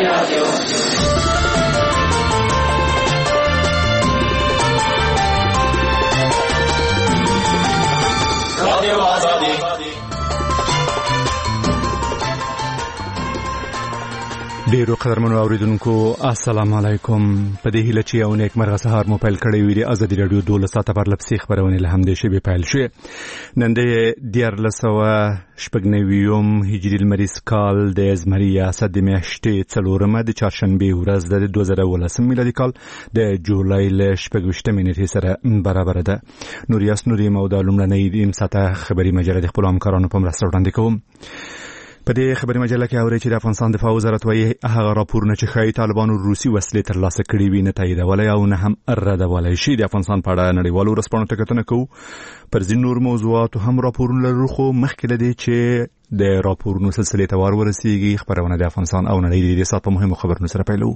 ډیرو قدرمنو اوریدونکو السلام علیکم. په دې هیله چې یو نیک مرغه سهار مو پیل کړی وي. ازادي رادیو 12 ساعته پر لپسې خبرونه له همدې شی به پیل شي. نن د 1490 هجری المریز کال د زمری ریاست د میاشتې 4 د چهارشنبه ورځ د 2019 میلادي کال د جولای ل 28 نیټې سره برابر ده. نوریاس نوري مودا لومړنۍ د ساعته خبري مجله د خپل همکارانو په مرسته وړاندې کوم. په دې خبري مجله کې اوري چې د افغانستان دفاع وزارت وايي هغه راپورونه چې ښایي طالبانو روسي وسلې ترلاسه کړې وي نه تاییدولای او نه هم ردولای شي. د افغانستان په اړه نړیوالو ورځپاڼو ته کتنه کوو. پر ځینو نور موضوعاتو هم راپورونه لرو، خو مخکې له دې چې د راپورونو سلسلې ته ور ورسیږي خبرونه د افغانستان او نړۍ د سات په مهمو خبرونو سره پیلوو.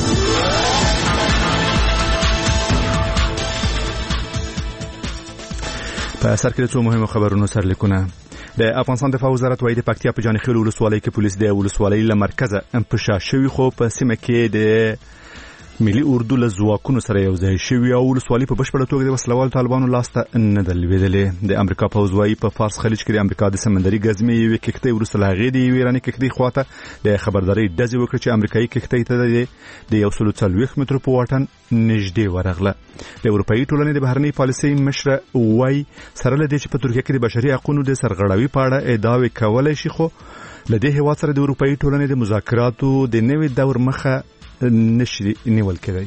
په سر کې څو مهمو خبرونو سرلیکونه. د افغانستان دفاع وزارت وايي د پکتیا په جانخیل ولسوالۍ کې پولیس د ولسوالۍ له مرکزه انفشا شوی، خو په سیمه کې د ملي اردو له ځواکونو سره یو ځای شوی او ولسوالۍ په بشپړه توګه د وسلوالو طالبانو لاسته نه ده لوېدلې. د امریکا پوځ وايي په فارس خلیج کې د امریکا د سمندري ګزمې یوې کښتۍ وروسته له هغې د یوې ایراني کښتۍ خواته د خبردارۍ ډزې وکړې چې امریکایي کښتۍ ته د 140 مترو په واټن نږدې ورغله. د اروپایي ټولنې د بهرنۍ پالیسۍ مشره وايي سره له دې چې په ترکیه کې د بشري حقوقو د سرغړاوي په اړه ادعاوې کولای شي، خو له دې هېواد سره د اروپایي ټولنې د مذاکراتو د نوي دور مخه نشي نیول کېدای.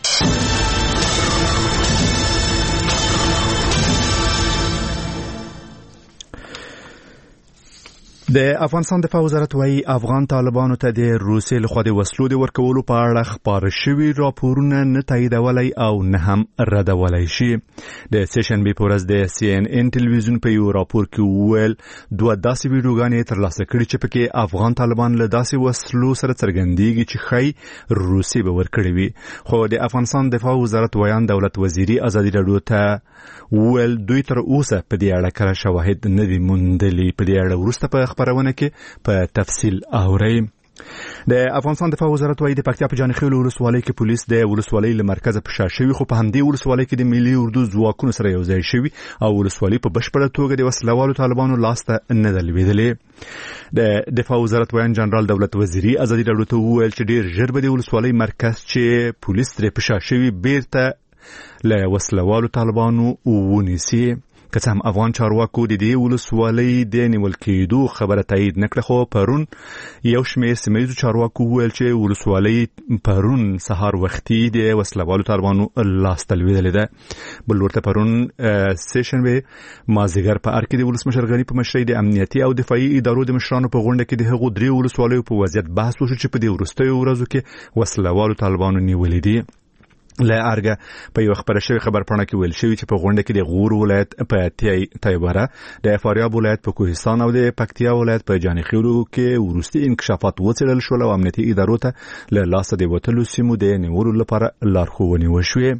د افغانستان دفاع وزارت وايي افغان طالبانو ته د روسي لخوا د وسلو د ورکولو په اړه خبر شوي راپورونه نه تاییدولای او نه هم ردولای شي. د سیشنبه په ورځ د CNN ټلویزیون په یو راپور کې ویل دوه داسې ویډیوګانې ترلاسه کړي چې پکې افغان طالبان له داسې وسلو سره څرګندېږي چې ښایي روسي به ورکړي وي. خو د افغانستان دفاع وزارت ویان دولت وزیري ازادي رادیو ته ویل دوی تر اوسه په دې اړه کله شواهد نه دي موندلي. په دې اړه وروسته په خبرونه کې په تفصیل اورئ. د افغانستان دفاع وزارت وايي د پکتیا په جانخیل ولسوالۍ کې پولیس د ولسوالۍ له مرکزه فشار شوی، خو په همدې ولسوالۍ کې د ملي اردو ځواکونو سره یو ځای شوی او ولسوالۍ په بشپړه توګه د وسلوالو طالبانو لاسته نه ده لوېدلې. د دفاع وزارت ویان جنرال دولت وزیري ازادي رادیو ته وویل چې ډیر ژر به د ولسوالۍ مرکز چې پولیس ترې فشار شوی بیرته له وسلوالو طالبانو ونیسي. که څه هم افغان چارواکو د دې ولسوالۍ د نیول کېدو خبره تایید نه کړه، خو پرون یو شمېر سیمه ییزو چارواکو وویل چې ولسوالۍ پرون سهار وختي د وسلوالو طالبانو لاسته لوېدلې ده. بل ورته پرون سیشنبه مازدیګر په ار کې د ولسمشر غني په مشرۍ د امنیتي او دفاعي ادارو د مشرانو په غونډه کې د هغو درې ولسوالیو په وضعیت بحث وشو چې په دې وروستیو ورځو کې وسلوالو طالبانو نیولې دي. له ارګه په یو خبره شوی خبرپاڼه کې ویل شوی چې په غونډه کې د غور ولایت په تایبره، د فاریاب ولایت په کوهستان او د پکتیا ولایت په جانخیلو کې وروستي انکشافات وڅېړل شول او امنیتي ادارو ته له لاسه د وتلو سیمو د نیولو لپاره لارښوونې وشوې.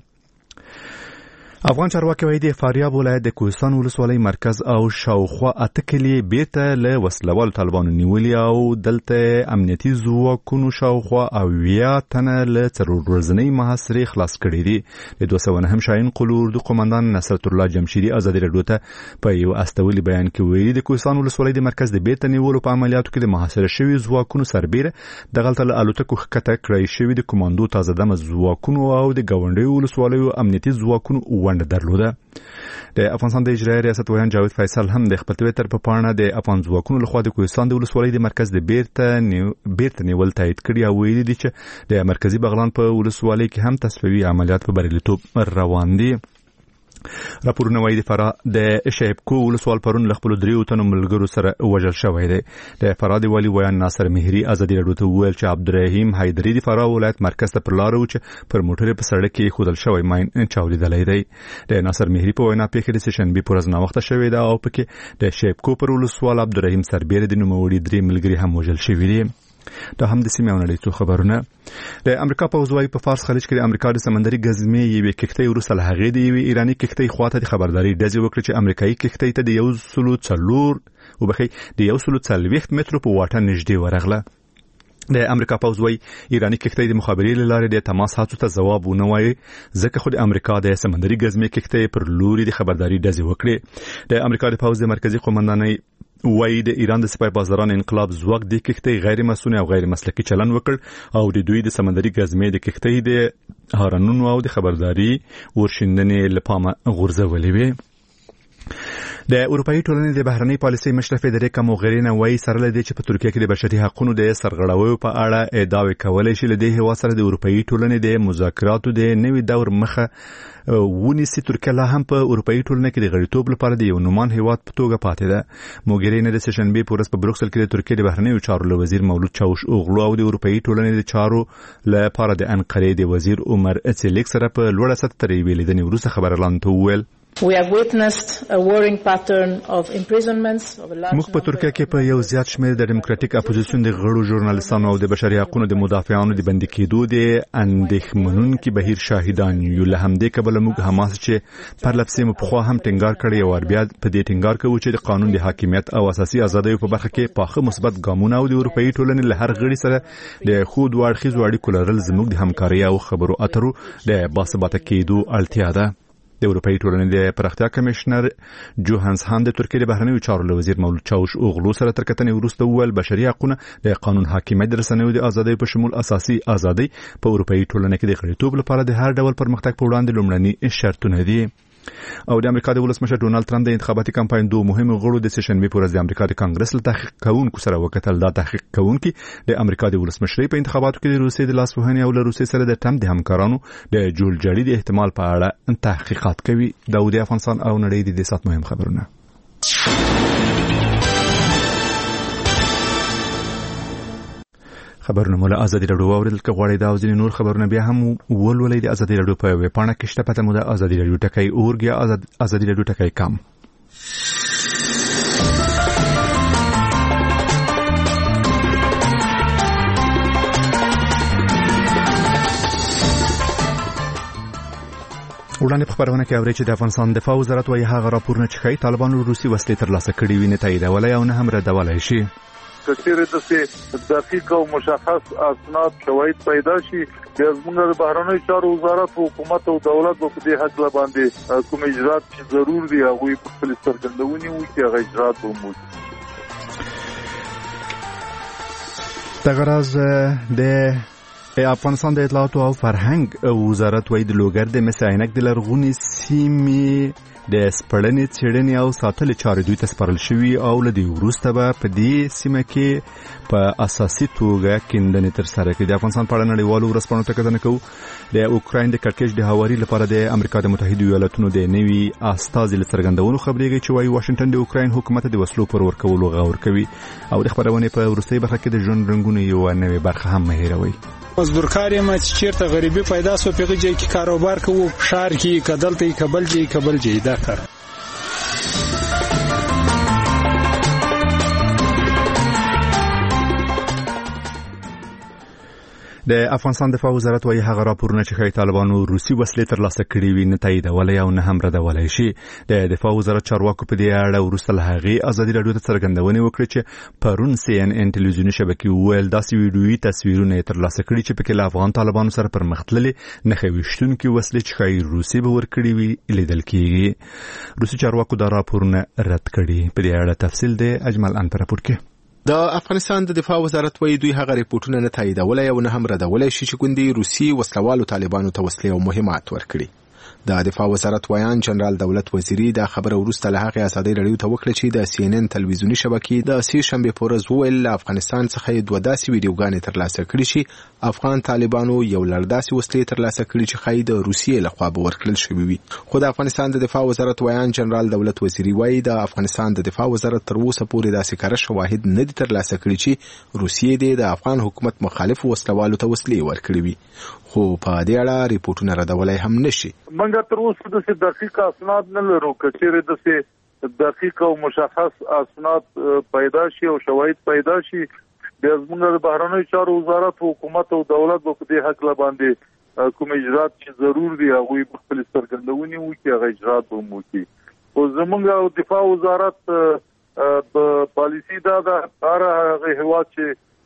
افغان چارواکي وايي د فاریاب ولایت د کوهستان ولسوالۍ مرکز او شاوخوا 8 کلي بیرته له وسلوالو طالبانو نیولي او دلته امنیتي ځواکونو شاوخوا 80 تنه له 4 ورځنۍ محاصرې خلاص کړي دي. د 209 شاهین قلو اردو قومندان نصرت الله جمشیدي ازادي رادیو ته په یو استولي بیان کې ویلي د کوهستان ولسوالۍ د مرکز د بیرته نیولو په عملیاتو کې د محاصره شوي ځواکونو سربیره د غلطه له الوتکو ښکته کړی شوي د کمانډو تازه دمه ځواکونو او د ګاونډیو ولسوالیو امنیتي ځواکونو ونډه درلوده. د افغانستان د اجرایي ریاست ویان جاوید فیصل هم د خپل تویتر په پاڼه د افغان ځواکونو لخوا د کوهستان د ولسوالۍ د مرکز د بیرته نیول تایید کړي او ویلي دي چې د مرکزی بغلان په ولسوالۍ کې هم تصفیوي عملیات په بریالیتوب روان دي. راپورونه وايي د فراه د شیبکو ولسوال پرون له خپل 3 تنو ملګرو سره وژل شوی دی. د فراه د والی ویان ناصر مهری ازادي رادیو ته ویل چې عبدالرحیم حیدری د فراه ولایت مرکز ته پر لار و چې پر موټر په سړک کې خودل شوی ماین چاودیدلی دی. د ناصر مهری په وینا پیښه د سشنبه پر ورځ ناوخته شوې ده او پکې د شیبکو پر ولسوال عبدالرحیم سربیره د نوموړي 3 ملګري هم وژل شوي دي. دا هم د سیمې او نړۍ څو خبرونه. د امریکا پوځ وايي په فارس خلیج کې د امریکا د سمندري ګزمې یوې کښتۍ وروسته له هغې د یوې ایراني کښتۍ خواته د خبردارۍ ډزې وکړې چې امریکایي کښتۍ ته د 140 مترو په واټن نږدې ورغله. د امریکا پوځ وایي ایرانی کښتۍ د مخابرې لارې د تماس هڅو ته ځواب ونه وایي ځکه خو د امریکا د سمندري ګزمې کښتۍ پر لوري د خبرداري ډزې وکړې. د امریکا د پوځ د مرکزی قومندانۍ وایي د ایران د سپای بازاران انقلاب ځواک د کښتۍ غیر مسؤل او غیر مسلکي چلن وکړ او د دوی د سمندري ګزمې د کښتۍ د هارنونو او د خبرداري ورشندنې لپاره غورځولې وي. د اروپאי ټولنې د بهرنۍ پالیسۍ مشر فدریکا موغرینی وایي سره لدی چې په ترکیه کې د بشري حقوقو د سرغړاویو په اړه ادعاوې کولای شي لدی هوا سره د اروپאי ټولنې د مذاکراتو د نوي دور مخه ونیسي. ترکیه لا هم په اروپאי ټولنه کې د غړیتوب لپاره د یو نومان هیواد په توګه پاتې ده. موغرینی د سشنبه په ورځ په بروکسل کې د ترکیه د بهرنیو چارو وزیر مولود چاوش اوغلو او د اروپאי ټولنې د چارو لپاره د انقرې د وزیر عمر اتسلیک سره په لوړه سطح ترې ویلیدنې وروسته خبرلاندو ویل We have witnessed a worrying pattern of imprisonments of a large موږ په ترکیه کې په یو زیات شمېر د ډیموکراټیک اپوزیشن د غړو ژورنالیستانو او د بشري حقوقو د مدافعانو د بندي کېدو د اندېښمنونکي بهیر شاهدان یو. له همدې کبله موږ حماس چې پر لپسې مو په خوا هم ټینګار کړی او بیا په دې ټینګار کوي چې د قانون د حاکمیت او اساسي ازادیو په برخه کې پاخه مثبت ګامونه او د اروپאי ټولنې له هر غړي سره د خود واړخیزو اړیکو لرل زموږ د همکارۍ او خبرو اترو د باثباته کېدو اړتیا ده. د اروپאי ټولنې د پراختیا کمشنر جوهانس هان د ترکیه د بهرنیو چارو وزیر مولود چاوش اوغلو سره تر کتنې وروسته وویل بشري حقوقونه د قانون حاکمیت د رسنیو د ازادۍ په شمول اساسي ازادۍ په اروپאי ټولنه کې د غړیتوب لپاره د هر ډول پرمختګ په وړاندې لومړني شرطونه دي. او د امریکا د ولسمشر ډونالد ټرمپ د انتخاباتي کمپاین دوه مهمو غړو د سشنبه په ورځ د امریکا د کانګرس له تحقیق کوونکو سره وکتل. دا تحقیق کوونکي د امریکا د ولسمشرۍ په انتخاباتو کې د روسیې د لاسوهنې او له روسیې سره د ټرمپ د همکارانو د جوړجاړي د احتمال په اړه تحقیقات کوي. داود افغانستان او نړۍ د دې سات مهم خبرونه. خبرونه مولا ازادي رادیو اوریدل کغواړی دا ځینې نور خبرونه بیا هم ولولې د ازادي رادیو په ویب پاڼه کې شته. پته مو د ازادي رادیو ټکی اورګیا ازادي رادیو ټکی کام. وړاندې په خبرونه کې اوري چې د افغانستان دفاع وزارت وايي هغه راپورونه چې ښایي طالبانو روسي وسلې ترلاسه کړې وي نه تاییدولای او نه هم ردولای شي. کثیر د دقیق او مشخص اسناد شواهد پیدا شي چې زموږ د بهرنیو چارو وزارت حکومت او دولت په دې حق باندې کوم اجرات چې ضرور دي هغه په خپل څرګندونې وکړي چې هغه اجرات وموږي. تغراز د افغانستان د اطلاعات او فرهنګ وزارت وایي د لوګر د مساینک د لرغونی سیمې د سپړنې څېړنې او ساتل چارې دوی ته سپارل شوي او له دې وروسته به په دې سیمه کې په اساسي توګه کیندنې ترسره کړي. د افغانستان په اړه نړیوالو ورځپاڼو ته کتنه کوو. د اوکراین د کړکېچ د هواري لپاره د امریکا د متحده ایالاتونو د نوي استازي له څرګندونو خبرېږي چې وايي واشنگټن د اوکراین حکومت د وسلو پر ورکولو غور کوي او د خبرونې په وروستۍ برخه کې د ژوند رنګونو یو نوې برخه هم مهیروي. مزدورکار یم چې چیرته غریبي پیدا سو پیغه جای کې کاروبار کوو شهر کې کدلته کبل جای دا کار. د افغانستان دفاع وزارت وايي هغه راپورونه چې ښایي طالبانو روسي وسلې ترلاسه کړې وي نه تاییدولای او نه هم ردولای شي. د دفاع وزارت چارواکو په دې اړه وروسته له هغې ازادي رادیو ته څرګندونې وکړې چې پرون CNN ټلویزیوني شبکې وویل داسې ویډیویي تصویرونه یې ترلاسه کړي چې پکې له افغان طالبانو سره پرمختللې نښې ویشتونکي وسلې چې ښایي روسي به ورکړي وي لیدل کېږي. روسي چارواکو دا راپورونه رد کړي. په دې اړه تفصیل د اجمل ان پر راپور کې. د افغانستان د دفاع وزارت وایي دوی هغه ریپورتونه نه تاییدولای او نه هم ردولای شي چې ګوندي روسي وسلوالو طالبانو ته وسلې او مهمات ورکړي. د دفاع وزارت ویان جنرال دولت وزیری د خبره ورسته له هغه ازادي رادیو ته وکړه چې د CNN ټلویزیوني شبکې د سې شنبه په ورځ ویل افغانستان څخه دوه داسې ویډیوګانې ترلاسه کړې چې افغان طالبانو یو لړداسې وسلې ترلاسه کړې چې خای د روسیې لخوا به ورکړل شوې وي. خو د افغانستان د دفاع وزارت ویان جنرال دولت وزیری وایي د افغانستان د دفاع وزارت تر اوسه پورې داسې کار شواهد نه دي ترلاسه کړي چې روسیې د افغان حکومت مخالف وسلوالو ته وسلې ورکړي وي. خو په دې اړه ریپورتونه ردولای هم نشي. منګه تر اوسه د دقیق اسناد نه لرو کچېره د دقیق او مشخص اسناد پیدا شي او شواهد پیدا شي د زموږ د بهرنیو چارو وزارت حکومت او دولت په دې حق باندې کوم اجرات چې ضرور دي هغه په خپل څرګندونې وکړي هغه اجرات وموکي. او زموږ دفاع وزارت په پالیسی دا د هغه هوا چې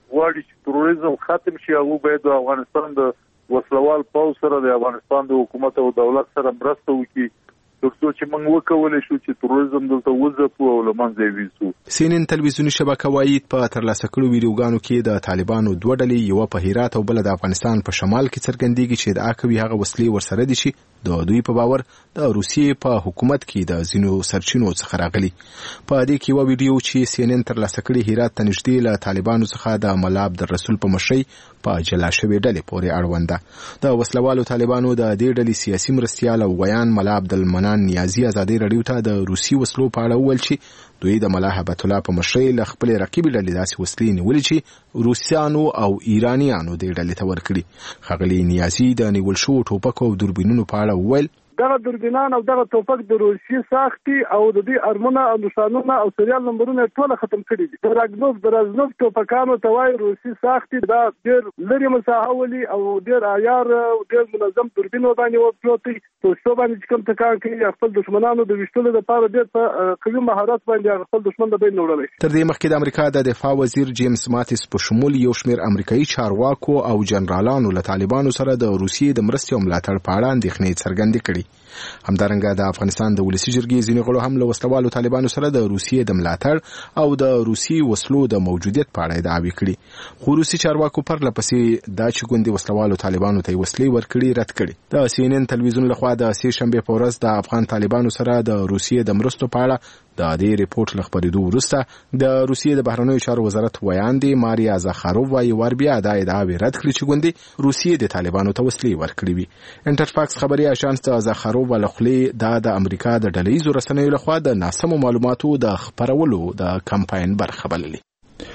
غواړي چې تروریزم ختم شي او باید د افغانستان د وسلوال پوځ سره د افغانستان د حکومت او دولت سره مرسته وکړي ترڅو چې موږ وکولای شو چې تروریزم دلته وځو او له منځه یوسو. CNN تلویزیونی شبکه وایي په ترلاسه کړو ویډیوګانو کې د طالبانو دوه ډلې، یو په هرات او بل د افغانستان په شمال کې څرګندېږي چې ادعا کوي هغه وسلې ورسره دي چې د دوی په باور د روسیې په حکومت کې د ځینو سرچینو څخه راغلي. په دې کې یو ویډیو چې CNN ترلاسه کړی هرات ته نږدې له طالبانو څخه د ملا عبدالرسول په مشرۍ په جلا شوې ډلې پورې اړوند ده. د وسلوالو طالبانو د دې ډلې سیاسي مرستیال او ویان ملا عبدالمنان نیازي ازادي رادیو ته د روسي وسلو په اړه وویل چې دوی د ملا هبت الله په مشرۍ له خپل رقیب ډلې داسې وسلې نیولې چې روسیانو او ایرانیانو دې ډلې ته ورکړي. ښاغلي نیازي د نیول شوو ټوپکو او دوربینونو په اړه وویل دغه دوربینان او دغه توپک د روسیې ساختي او د دې ارمونه او نشانونه او سریال نمبرونه ټول ختم کړي دي. د رازنوف توپکانو ته وایي روسي ساختي، دا ډېر لري مساحه ولي او ډېر عیار او ډېر منظم دوربین باندې وپروتي تاسو باندې چې کوم تکان کوي خپل دشمنانو د وشتلو لپاره ډېر په قوي مهارت باندې خپل دشمن د بین وړلای. تر دې مخکې د امریکا د دفاع وزیر جیمز ماتیس په شمول یو شمېر امریکایي چارواکو او جنرالانو له طالبانو سره د روسیې د مرستې او ملاتړ په اړه اندېښنې څرګندې کړي. همدارنګه د افغانستان د ولسی جرګې ځینې غړو هم له وسلوالو طالبانو سره د روسیې د ملاتړ او د روسي وسلو د موجودیت په اړه ادعاوې کړي. خو روسي چارواکو پر لپسې دا چې ګوندې وسلوالو طالبانو ته وسلې ورکړي رد کړي. د CNN تلویزیون لخوا د سې شنبه په ورځ د افغان طالبانو سره د روسیې د مرستو په اړه د دې ریپورت له خبرېدو وروسته د روسیې د بهرنیو چارو وزارت ویاندې ماریا زاخاروف وايي وربیا دا ادعاوې رد کړي چې ګوندې روسیې د طالبانو ته وسلې ورکړي وي. انټرفاکس خبري اژانس د زاخاروف له خولې د امریکا د ډلهییزو رسنیو لخوا د ناسمو معلوماتو د خپرولو د کمپاین برخه بللې.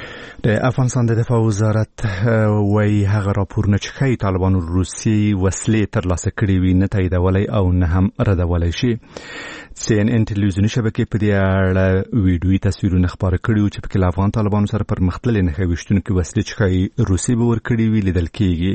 د افغانستان د دفاع وزارت وایي هغه راپورونه چې ښایي طالبانو روسي وسلې ترلاسه کړې وي نه تاییدولی او نه هم ردولی شي. CNN تلویزیونی شبکې په دې اړه ویډیویي تصویرونه خپاره کړي وو چې پکې له افغان طالبانو سره پر مختللې نښې ویشتونکي وسلې چې ښایي روسي به ورکړي وي لیدل کېږي.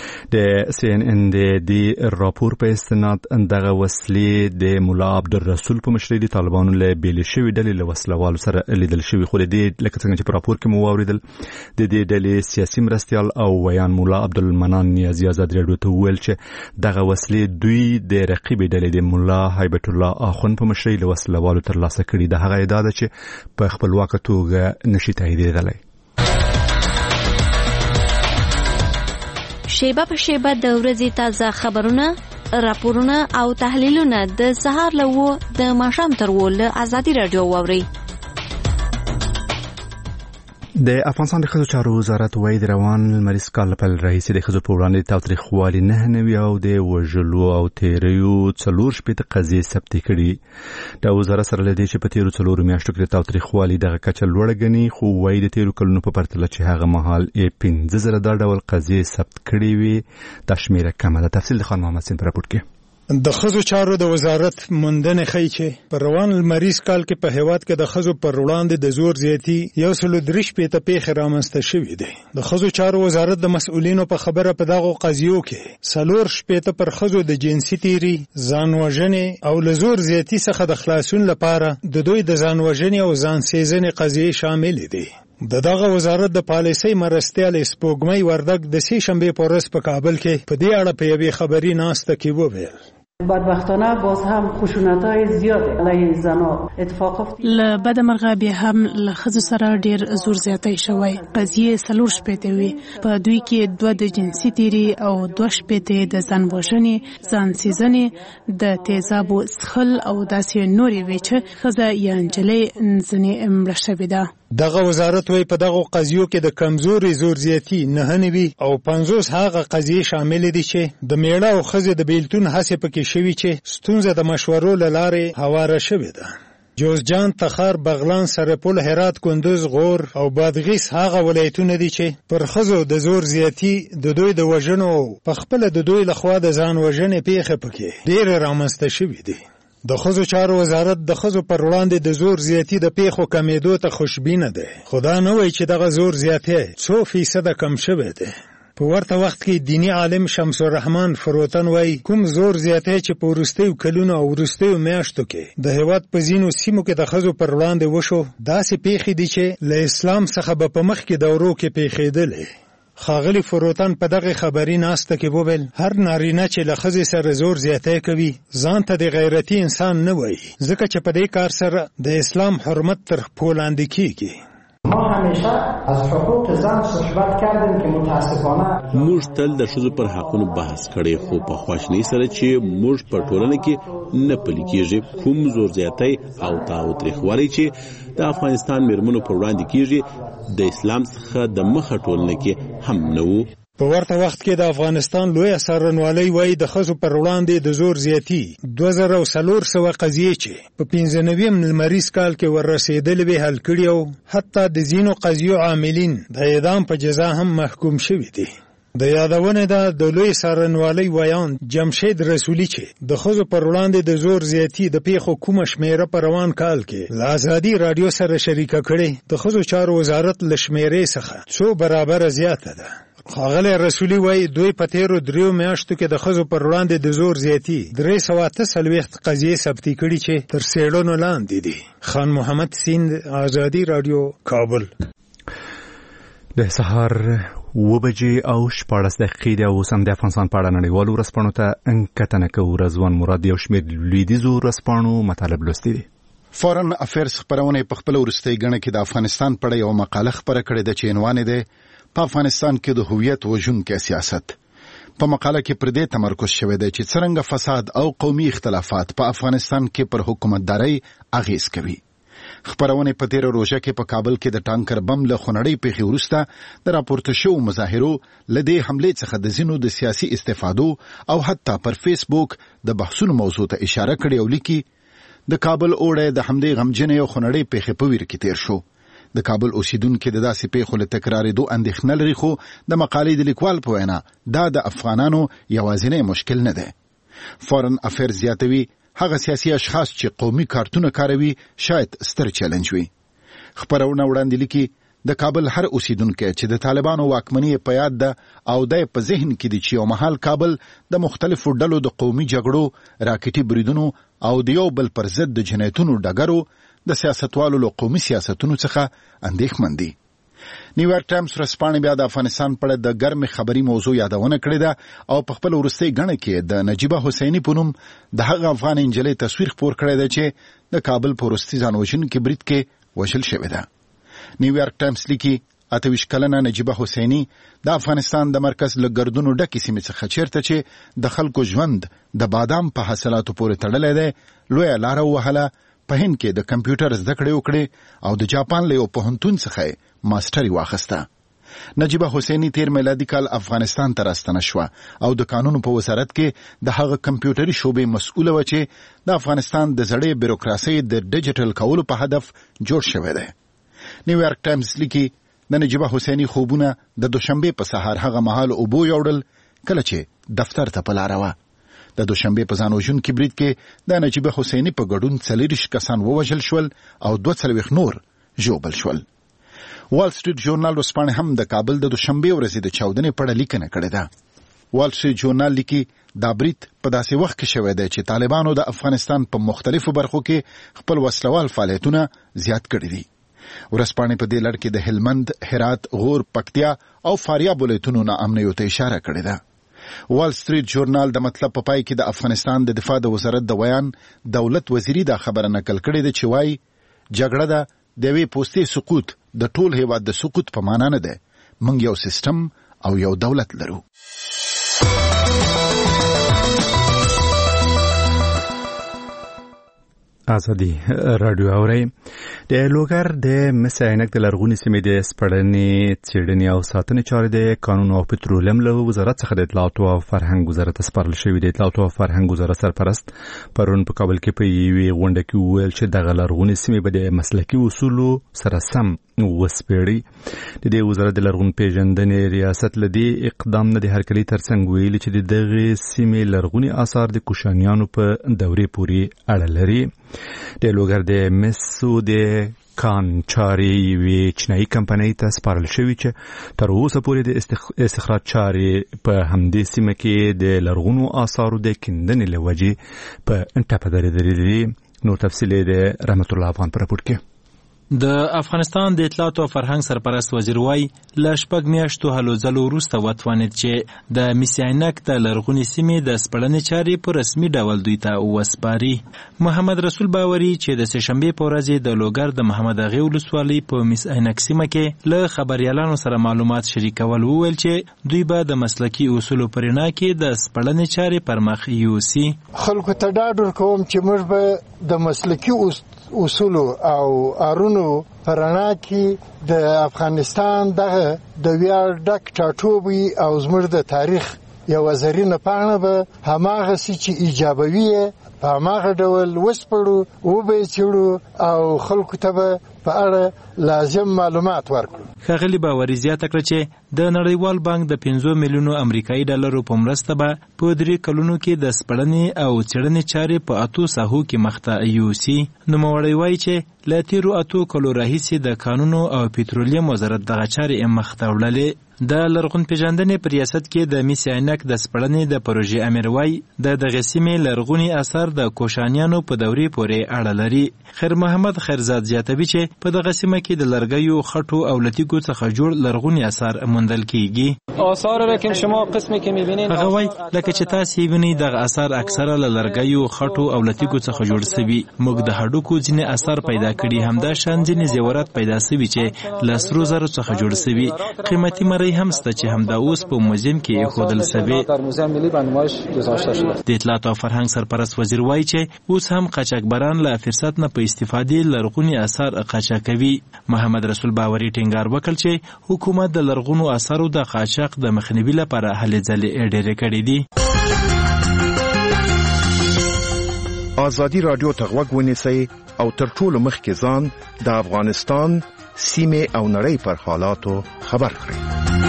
د CNN د دې راپور په استناد دغه وسلې د ملا عبدالرسول په مشرۍ د طالبانو له بېلې شوې ډلې له وسلوالو سره لیدل شوي. خو د دې لکه څنګه چې په راپور کې مو واورېدل د دې ډلې سیاسي مرستیال او ویان ملا عبدالمنان نیازي ازادي راډیو ته وویل چې دغه وسلې دوی د رقیبې ډلې د ملا هیبت الله اخوند په مشرۍ له وسلوالو ترلاسه کړي. د هغه ادعا ده چې په خپلواکه توګه نشي تاییدېدلی. شیبه په شیبه د ورځې تازه خبرونه، راپورونه او تحلیلونه د سهار له 9 د ماښام تر 10 له ازادي راډیو واورئ. د افغانستان د ښځو چارو وزارت وایي د روان لمریز کال له پیل راهیسې د ښځو په وړاندې تاوتریخوالي 9 نوي او د وژلو او تیریو 4 شپېته قضیې ثبت کړي. د وزارت سره له دې چې په تیرو 4 میاشتو کې د تاوتریخوالي دغه کچه لوړه ګڼي، خو وایي د تیرو کلونو په پرتله چې هغه مهال 15,000 دا ډول قضیې ثبت کړي وي دا شمېره کمه ده. تفصیل د خان محمد سین په راپورټ کې. د ښځو چارو د وزارت موندنې ښیي چې په روان لمریز کال کې په هیواد کې د ښځو پر وړاندې د زور زیاتي 133 پیښې رامنځته شوې دي. د ښځو چارو وزارت د مسؤلینو په خبره په دغو قضیو کې 4 پر ښځو د جنسي تیري، ځان وژنې او له زور زیاتي څخه د خلاصون لپاره د دوی د ځان وژنې او ځان سیزنې قضیې شامل دي. دغه وزارت د پالیسۍ مرستیال سپوږمۍ وردګ د سې شنبې په ورځ په کابل کې په دې اړه په یوې خبري ناسته کې وویل بدبختانه باز هم خشونت‌های زیاد علیه زنان اتفاق افتاد. له بده مرغه بیا هم له ښځو سره ډیر زور زیاتی شوی. قضیې 4 شپېته وي، په دوی کې 2 د جنسي تیري او 2 شپېته د ځان وژنې، ځان سیزنې، د تیزابو څښل او داسې نورې وي چې ښځه یا نجلۍ ځنې مړه شوې ده. دغه وزارت وی په دغه قضیو کې د کمزوري زور زیاتی 9 وي او 50 هغه قضیې شامل دي چې د میړه او ښځې د بیلتون هڅې پکې شوي چې ستونزه د مشورو له لارې هواره شوې ده. جوزجان، تخار، بغلان، سرپل، هرات، کندوز، غور او بادغیس هغه ولایتونه دي چې پر ښځو د زور زیاتی د دوی د وژنو په خپل د دوی لخوا د ځان وژنې پیښې پکې ډېر رامنځته شوي دي. د ښځو چارو وزارت د ښځو پر وړاندې د زور زیاتی د پیښو کمیدو ته خوشبینه ده، خو دا نه وایي چې دغه زور زیاتی 100% کم شوی دی. په ورته وخت کې دینی عالم شمس الرحمن فروتن وای کوم زور زیاته چې په وروستیو کلونو او وروستیو میاشتو کې د هیواد په ځینو سیمو کې د ښځو پر وړاندې وشو داسې پیښې دي چې له اسلام څخه به په مخکې دورو کې پیښېدلې. خاغلی فروتن په دغه خبري ناسته کې وویل هر نارینه چې له ښځې سره زور زیاته کوي ځان ته د غیرتي انسان نه وایي ځکه چې په دې کار سره د اسلام حرمت تر پښو لاندې کیږي. ما همیشه از حقوق زن صحبت کردیم که متاسفانه موږ تل د ښځو پر حقونو بحث کړی خو په خواشنۍ سره چې موږ په ټولنه کې نه پلي کېږي کوم زور زیاتی او تاوتریخوالی چې د افغانستان میرمنو پر وړاندې کېږي د اسلام څخه د مخه ټولنه کې هم نه وو. په ورته وخت کې د افغانستان لوی څارنوالۍ وایي د ښځو پر وړاندې د زور زیاتی 2400 قضیې چې په 95 لمریز کال کې وررسېدلې وې حل کړي او حتی د ځینو قضیو عاملین د اعدام په جزا هم محکوم شوي دي. د یادونه ده د لوی څارنوالۍ ویان جمشید رسولي چې د ښځو پر وړاندې د زور زیاتی د پیښو کومه شمیره په روان کال کې له ازادي رادیو سره شریکه کړې د ښځو چارو وزارت له شمیرې څخه 2 برابره زیاته ده. خاغلی رسولي وایي دوی په تیرو 3 میاشتو کې د ښځو پر وړاندې د زور زیاتی 348 قضیې ثبتې کړي چې تر څېړنو لاندې دي. خان محمد سیند، ازادي رادیو، کابل. د سهار 7:14 دقیقې او سم د افغانستان په اړه نړیوالو ورځپاڼو ته کتنه کوو. رضوان مراد یو شمېر لویدیځو ورځپاڼو مطالب لوستي دي. فورن افیرز خبرونه په خپل وروستۍ غڼه کې د افغانستان په اړه یو مقاله خبره کړې ده چې عنوان یې دی په افغانستان کې د هویت وژونکي سیاست. په مقاله کې پر دې تمرکز شوی دی چې څنګه فساد او قومي اختلافات په افغانستان کې پر حکومتدارۍ اغیز کوي. خبرونه په تیر روزه کې په کابل کې د ټانکر بم له خونړۍ پیښې وروسته د راپورته شو مظاهرو لدې حمله څخه د زینو د سیاسي استفادو او حتی پر فیسبوک د بحثونو موضوع ته اشاره کړې او لیکي د کابل اوړه د حمله غمجنې او خونړۍ پیښې په ویر کې تیر شو. د کابل اوسیدونکو د داسې پیښو له تکرارېدو اندېښنه لري خو د مقالې د لیکوال په وینا دا د افغانانو یوازینی مشکل نه دی. فورن افیر زیاتوي هغه سیاسي اشخاص چې قومي کارتونه کاروي شاید ستر چیلنج وي. خبرونه وړاندې لیکي د کابل هر اوسیدونکو چې د طالبانو واکمنۍ په یاد ده او د په ذهن کې دي چې یو مهال کابل د مختلفو ډلو د قومي جګړو راکټي بریدونو او د یو بل پر ضد د جنایتونو ډګرو د سیاستوالو له قومي سیاستونو څخه اندېښمن دي. نیویارک ټایمز ورځپاڼې بیا د افغانستان په اړه د ګرمې خبري موضوع یادونه کړې ده او په خپل وروستۍ غڼه کې د نجیبه حسیني په نوم د هغه افغان انجلۍ تصویر خپور کړی دی چې د کابل په وروستي ځانوژونکي برید کې وژل شوې ده. نیویارک ټایمز لیکي 28 کلنه نجیبه حسیني د افغانستان د مرکز له ګردونو ډکې سیمې څخه چیرته چې د خلکو ژوند د بادام په حاصلاتو پورې تړلی دی لویه لاره ووهله په هند کې د کمپیوټر زده کړې وکړې او د جاپان له یو پوهنتون څخه ماستري واخیسته. نجیبه حسیني تیر میلادي کال افغانستان ته راستنه شوه او د قانونو په وزارت کې د هغه کمپیوټري شوبې مسؤله وه چې د افغانستان د زړې بیروکراسۍ د ډیجیټل کولو په هدف جوړ شوی دی. نیویارک ټایمز لیکي د نجیبه حسیني خوبونه د دوشنبه په سهار هغه مهال اوبو یوړل کله چې دفتر ته په لاره وه. د دوشنبه په ځانوژونکي برید کې د نجیبه حسیني په ګډون 40 کسان ووژل شول او 42 نور ژوبل شول. وال سټریټ ژورنال ورځپاڼه هم د کابل د دوشنبه ورځې د چاودنې په اړه لیکنه کړې ده. وال سټریټ ژورنال لیکي دا برید په داسې وخت کې شوی دی چې طالبانو د افغانستان په مختلفو برخو کې خپل وسلوال فعالیتونه زیات کړي دي. ورځپاڼه په دې لړ کې د هلمند، هرات، غور، پکتیا او فاریاب ولایتونو ناامنیو ته اشاره کړې ده. وال سټریټ ژورنال د مطلب په پای کې د افغانستان د دفاع د وزارت د ویان دولت وزیری دا خبره نقل کړې ده چې وایي جګړه ده د یوې پوستې سقوط د ټول هیواد د سقوط په معنا نه ده. موږ یو سیستم او یو دولت لرو. ازادي رادیو اوري د لوګر د مساینک د لرغونی سیمې د سپړنې څېړنې او ساتنې چارې د قانون او پټرولیم له وزارت څخه د اطلاعات او فرهنګ وزارت سپارل شوې. د اطلاعات او فرهنګ وزارت سرپرست پرون په کابل کې په یوې غونډه کې وویل چې د لرغونی سیمې به د مسلکي اصولو سره سم وسپېړي. د دې وزارت د لرغون پیژندنې ریاست لدی اقدام نه د هرکلي ترڅنګ ویلي چې دغه سیمې لرغونی آثار د کوشانیانو په دورې پورې اړه لري. د لوګر د مسو د کان چاري وی چینایي کمپنۍ ته سپارل شوی چې تر اوسه پورې د استخراج چارې په همدې سیمه کې د لرغونو آثارو د کیندنې لوجې په ټاپه درېدلې. نور تفصیل د رحمت الله افغان پر راپور کې. د افغانستان د اطلاعات او فرهنګ سرپرست وزیر وای ل شپږ میاشتو هلو ځلو وروسته وتوانید چې د میسعینک د لرغونی سیمې د سپړنې چارې په رسمي ډول دوی ته وسپاري. محمد رسول باوري چې د سهشنبې په ورځ د لوګر د محمد اغه ولسوالۍ په میسعینک سیمه کې له خبريالانو سره معلومات شریکول وویل چې دوی به د مسلکی اصولو پرنا کې د سپړنې چارې پر مخ یوسي. خلکو ته ډاډ ورکوم چې موږ به د مسلکی اصولو او ارونو پرانا کې د افغانستان دغه د ویاړ ډک ټاټوبي او زموږ د تاریخ یو زرینه پاڼه به هماغه چې ایجابوي په هماغه ډول وسپړو وبې چړو او خلکو ته به په اړه لازم معلومات ورکړو. ښاغلي باوري زیاته کړه چې د نړیوال بانک د 5 میلیونو امریکایي ډالرو په مرسته به په 3 کلونو کې د سپړنې او څېړنې چارې په 8 ساحو کې مخته یوسي. نوموړی وایي چې له تیرو 8 کلو راهیسې د قانونو او پټرولیم وزارت دغه چارې مخته وړلې. د لرغون پیژندنې په ریاست کې د میسعینک د سپړنې د پروژې امیر وای د دغه سیمې لرغوني اثار د کوشانیانو په دورې پورې اړه لري. خیر محمد خیرزاد زیاتوي چې په دغه سیمه کې د لرګیو خټو او لتیګو څخه جوړ لرغوني اثار موندل کیږي. آثار را که شما قسمی که می‌بینید هغه وای لکه چې تاسو وینئ دغه اثار اکثره له لرګیو خټو او لتیګو څخه جوړ شوي. موږ د هډوکو ځینې اثار پیدا کړي، همدا شان ځینې زیورات پیدا شوي چې له سرو زرو څخه جوړ شوي. قیمتي مری هم شته چې همدا اوس په موزیم کې ایښودل شوی. د اطلاعات او فرهنګ سرپرست وزیر وایي چې اوس هم قاچاقبران له فرصت نه په استفادې لرغوني اثار قاچاقوي. محمد رسول باوري ټینګار وکړ چې حکومت د لرغونو اثارو د قاچاق د مخنیوي لپاره هلې ځلې ډېرې کړې دي. ازادي رادیو ته غوږ ونیسئ او تر ټولو مخکې ځان د افغانستان سیمې او نړۍ پر حالاتو خبر کړئ.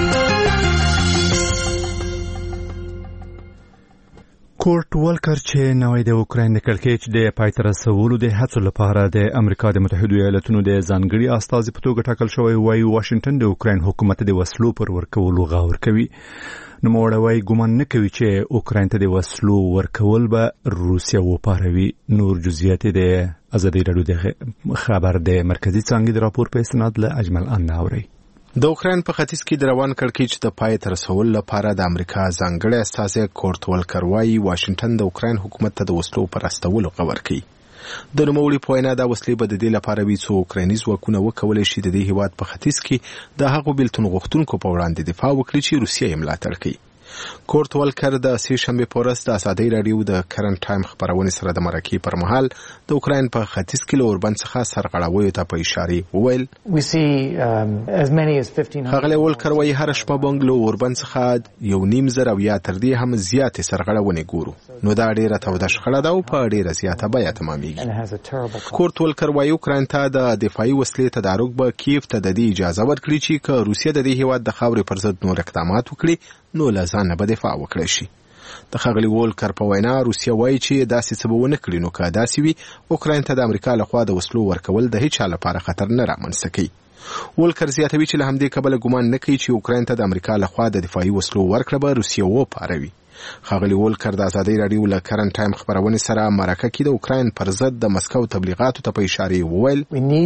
کورټ ولکر چې نوې د اوکراین د کړکېچ د پای ته رسولو د هڅو لپاره د امریکا د متحده ایالاتونو د ځانګړي استازي په توګه ټاکل شوی وایي واشنگټن د اوکراین حکومت د وسلو پر ورکولو غور کوي. نوموړی وایي ګومان نه کوي چې اوکراین ته د وسلو ورکول به روسیه وپاروي. نور جزئیات د ازادي راډیو د خبر د مرکزی څانګې د راپور په اسناد له اجمل ان اوري. د اوکراین په ختیځ کې د روان کړکېچ د پای ته رسولو لپاره د امریکا ځانګړي استازي کورټ ولکر وایي واشنگټن د اوکراین حکومت ته د وسلو پر استولو غور کوي. د نوموړي په وینا دا وسلې به د دې لپاره وي چې اوکرایني ځواکونه وکولای شي د دې هیواد په ختیځ کې د هغو بیلتون غوښتونکو په وړاندې دفاع وکړي چې روسیه یې ملاتړ کوي. کورټ ولکر د سهشنبه په ورځ د ازادي راډیو د کرنٹ ټایم خبرونه سره د مرکې پر مهال د اوکراین په ختیځ کې له اوربند څخه سرغړاویو ته په اشاره وویل. هغه ولکر وایي هر شپه بنګ له اوربند څخه 1.5 او یا تر دې هم زیاتې سرغړاونې ګورو. نو دا ډیره توده شخړه ده او په ډیره زیاته بیه تمامېږي. کورټ ولکر وایي اوکراین ته د دفاعي وسلې تدارک به کیف ته د دې اجازه ورکړي چې که روسیه د دې هیواد د خاورې پر ضد نور اقدامات وکړي نو لازم به دفاع وکړي شي. د خغلی وولکر په وینا روسیه وایي چې داسې څه به ونه کړي نو که داسې وي اوکراین ته د امریکا لخوا د وسلو ورکول د هیڅ چا لپاره خطر نه رامنځته کوي. وولکر زیاتوي چې له همدې کبله ګمان نه کوي چې اوکراین ته د امریکا لخوا د دفاعي وسلو ورکړه به روسیه وپاروي. خغلی وولکر د ازادي راډیو له کرنٹ ټایم خبرونه سره مرکه کې د اوکراین پر ضد د مسکو تبلیغاتو ته په اشاره وویل.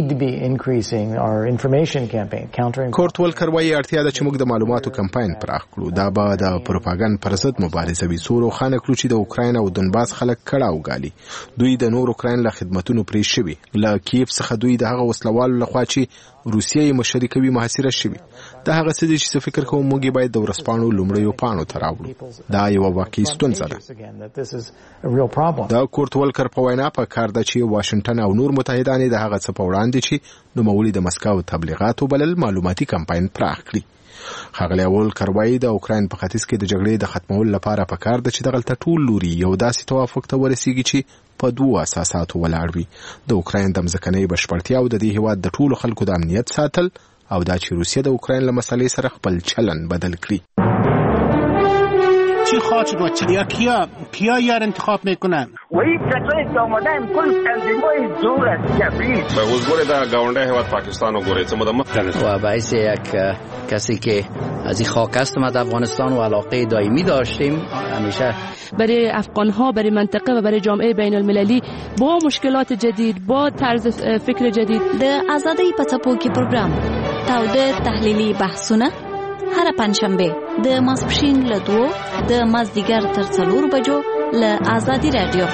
کورټ ولکر وایي اړتیا ده چې موږ د معلوماتو کمپاین پراخ کړو. دا به د پروپاګاندا پر ضد مبارزه وي. څو روښانه کړو چې د اوکراین او دونباس خلک کړه وګالي. دوی د نور اوکراین له خدماتونو پرې شوي. له کیف څخه دوی د هغه وسلوالو لخوا چې روسیه یې مشري کوي محاصره شوي. دا هغه څه دي چې فکر کوم موږ باید د ورسپانو لومړیو پاڼو ته راوړو. دا یو واقعي ستونزه ده. دا کورټ ولکر په وینا په کار ده چې واشنگټن او نور متحدان د هغه څه په وړاندې چې نوموړي د مسکو تبلیغاتو بلل معلوماتي کمپاین پراخ کړي. خغلی ولکر وایي د اوکراین په ختیځ کې د جګړې د ختمولو لپاره په کار ده چې دغلته ټول لوري یو داسې توافق ته ورسیږي چې په دوه اساساتو ولاړ وي. د اوکراین د ځمکنۍ بشپړتیا او د دې هیواد د ټولو خلکو د امنیت ساتل او دا چې روسیه د اوکراین له مسلې سره خپل چلن بدل کړي. چی خواهد شد و کیا یار انتخاب میکنن و این کسایی که آمدن کل تنظیم‌های دور از جبریل به حضور در گاونده هیواد پاکستان و گوریت و باعث یک کسی که از این خاک است ما در افغانستان و علاقه دائمی داشتیم همیشه برای افغان‌ها، برای منطقه و برای جامعه بین المللی با مشکلات جدید، با طرز فکر جدید. د آزادۍ په څپو کې پروګرام تاوده تحلیلي بحثونه هر پنځشنبه د ماسپښین له 2 د مازدیګر تر 4 بجو له آزادي رادیو.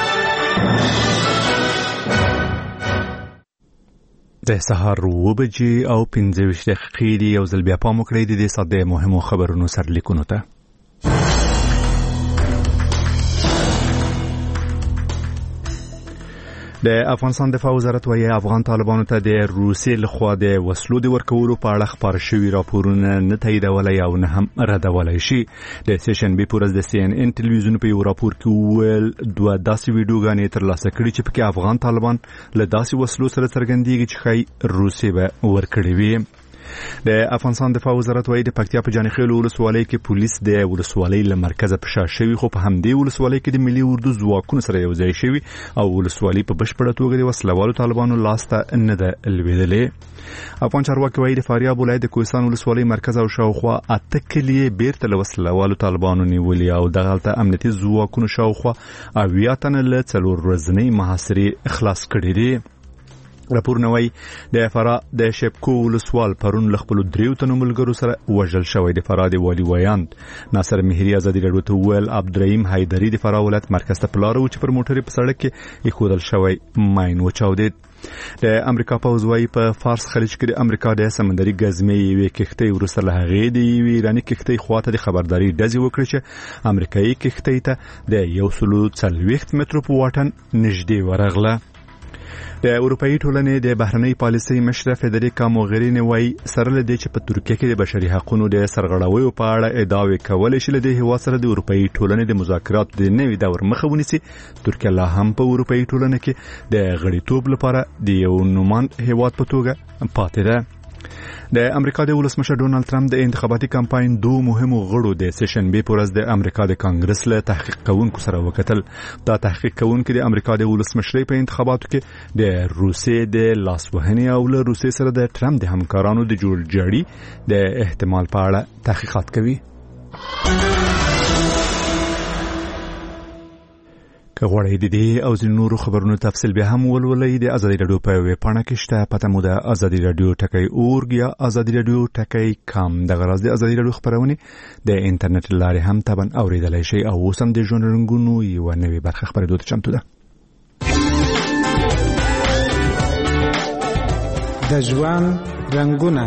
د سهار 9 بجې او 15 دقیقې دی. یو ځل بیا پام وکړئ د دې ساعت د مهمو خبرونو سرلیکونو ته. د افغانستان دفاع وزارت وايي افغان طالبانو ته د روسیې لخوا د وسلو د ورکولو په اړه خبر شوي راپورونه نه تاییدولای او نه هم ردولای شي. د سیشنبې په ورځ د CNN ټلویزیون په یو راپور کې ویل دوه داسې ویډیوګانې ترلاسه کړي چې پکې افغان طالبان له داسې وسلو سره څرګندېږي چې ښایي روسیې به ورکړي وي. د افغانستان دفاع وزارت وايي د پکتیا په جانخیل ولسوالۍ کې پولیس د ولسوالۍ له مرکزه په شا شوی، خو په همدې ولسوالۍ کې د ملي اردو ځواکونو سره یو ځای شوی او ولسوالۍ په بشپړه توګه د وسلوالو طالبانو لاسته نه ده لوېدلې. افغان چارواکي وايي د فاریاب ولایت د کوهستان ولسوالۍ مرکز او شاوخوا 8 کلیې بیرته له وسلوالو طالبانو نیولې او دغلته امنیتي ځواکونو شاوخوا 80 تنه له 4 ورځنۍ محاصرې خلاص کړي دي. راپور نووي د فرا د شپکو ولسوال پرون ل خپل 3 تنو ملګرو سره وژل شوی. د فرا د والی ویاند ناصر مهری ازادي راډیو ته ویل عبدالرحیم حیدری د فرا ولایت مرکز ته پلارو چې پر موټر په سړک کې یخودل شوی ماین وچاودید. د امریکا پوځ وايي په فارس خلیج کې د امریکا د سمندري ګزمې یوې کښتۍ ورسره له هغې د یوې ایراني کښتۍ خواته د خبرداري ډزې وکړې چې امریکایي کښتۍ ته د 140 مترو په واټن نږدې ورغله. د اروپאי ټولنې د بهرنۍ پالیسۍ مشره فدریکا موغرینی وايي سره لدې چې په ترکیه کې د بشري حقوقو د سرغړاویو په اړه ادعاوې کولې چې لدې هیوا سره د اروپאי ټولنې د مذاکراتو د نوي دور مخه ونیسي. ترکیه لا هم په اروپאי ټولنه کې د غړیتوب لپاره د یو نوماند هیواد په توګه پاتې ده. د امریکا د ولسمشر ډونالد ټرمپ د انتخاباتي کمپاین 2 مهمو غړو د سیشنبې په ورځ د امریکا د کانګرس له تحقیق کوونکو سره وکتل. دا تحقیق کوونکي د امریکا د ولسمشرۍ په انتخاباتو کې د روسیې د لاسوهنې او له روسیې سره د ټرمپ د همکارانو د جوړجاړي د احتمال په اړه تحقیقات کوي. که غواړئ د دې او ځینو نورو خبرونو تفصیل بیا هم ولولئ د ازادي راډیو په ویب پاڼه کې شته. پته مو ده ازادي راډیو .org یا ازادي راډیو .com. دغه راز د ازادي راډیو خبرونه د انټرنیټ لارې هم تابع اوریدلای شئ او اوس هم د ژوند رنګونو یو نوې برخه خبرېدو ته چمتو ده. د ژوند رنګونه.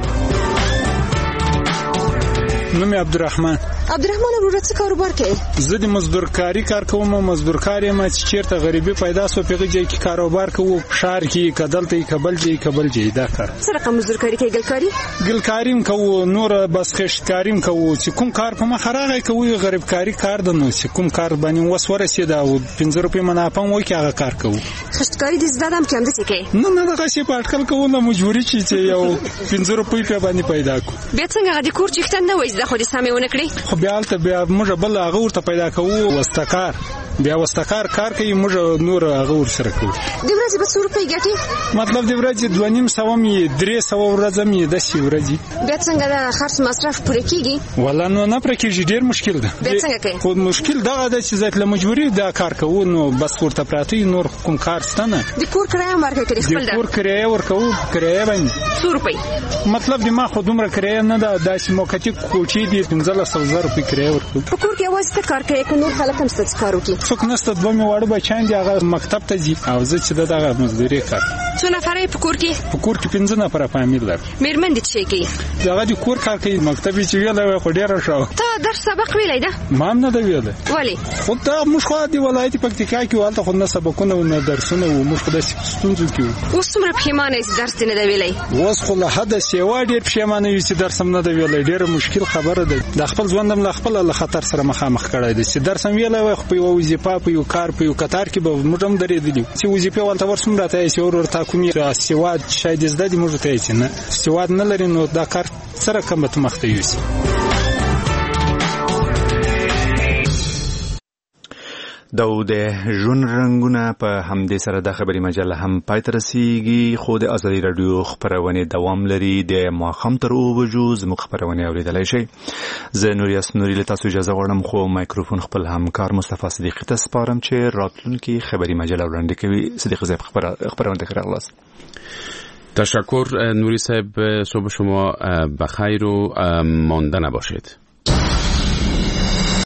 نوم عبدالرحمن ورور څه کاروبار کوي؟ زه د مزدورکاری کار کوم. مزدورکاری ما چې چیرته غریبي پیدا سو پیغه ځای کې کاروبار کوم، شهر کې کدلته کبل ځای دا کار. څه رقم مزدورکاری کوي؟ ګلکاریم کوو، نور بس خشتکاریم کوو. چې کوم کار په مخ راغی کوي غریبکاری کار د نو چې کوم کار باندې وسوره سي دا 15 روپۍ منافع مو کې هغه کار کوو. خشتکاری د زدادم کې هم څه کوي؟ نه دغه شی په اټکل کوو نه مجبوري چې یو 15 روپۍ په باندې پیدا کو. بیا څنګه د کور چښتن نه وای د خو دې سمې ونه کړی؟ خو بیا موږ بل هغه ورته پیدا کوو واستکار. بیا واستکار کار کوي، موږ نور هغه ور سره کوو. د ورځې په 100 روپۍ ګټي؟ مطلب د ورځې 2.5 می 300 ورځې می د سی ورځې. بیا څنګه د خرڅ مصرف پوره کیږي؟ ولا نه پوره کیږي، ډیر مشکل ده. بیا څنګه کوي؟ خو مشکل دغه د چې ذات له مجبوري دا کار کوو نو بس ورته پراتی نور کوم کار ستنه. د کور کرایه مارکه کړی خپل ده؟ د کور کرایه ورکوو، کرایه باندې 100 روپۍ. مطلب د ما خو دومره کرایه نه ده، داسې موقتی کوټې دي 15,000 روپۍ کرایه ورکوو. په کور کې اواز ته کار کوي، کو نور خلک هم ست کار کوي؟ څوک نسته، دوه می واړه بچان دي هغه مکتب ته ځي او زه چې دغه مزدوري کار. څو نفر په کور کې؟ په کور کې 15 نفر فامیل لري. میرمن دې څه کوي؟ هغه د کور کار کوي، مکتب چې ویلای خو ډیر شو. ته درس سبق ویلای ده؟ ما نه دا ویلای. ولی؟ خو دا موږ خو د ولایت پکتیکا کې ولته خو نه سبقونه نه درسونه و موږ خو د ستونزو کې. اوس څومره پښیمانه یې درس نه دی ویلای؟ اوس خو له حد سیوا ډیر پښیمانه یې چې درس هم نه دی ویلای. ډیر مشکل خبره ده. د خپل ژوندم له خپل له خطر سره مخامخ کړای دي چې درس هم ویلای خو په یو وظیفه په یو کار په یو قطار کې به موږ هم درېدلی چې وظیفه ولته ورسوم راته چې ورته کومي سیوا شاید زده دي موږ ته چې نه سیوا نه لري نو دا کار سره کوم ته مخته یوسي. د ژوند رنگونه په همدې سره د خبري مجله هم پای ته رسیږي خو د ازادي رادیو خبرونه دوام لري د ماښام تر 2 بجو زموږ خبرونه اوریدلای شي زه نوریاس نوري له تاسو اجازه غواړم خو مایکروفون خپل همکار مصطفی صدیقی ته سپارم چې راتلونکي خبري مجله وړاندې کوي. صدیق زیب خبرونه تکرارلاست. تشکر نوری صاحب، صبح شما بخیر و مانده نباشید.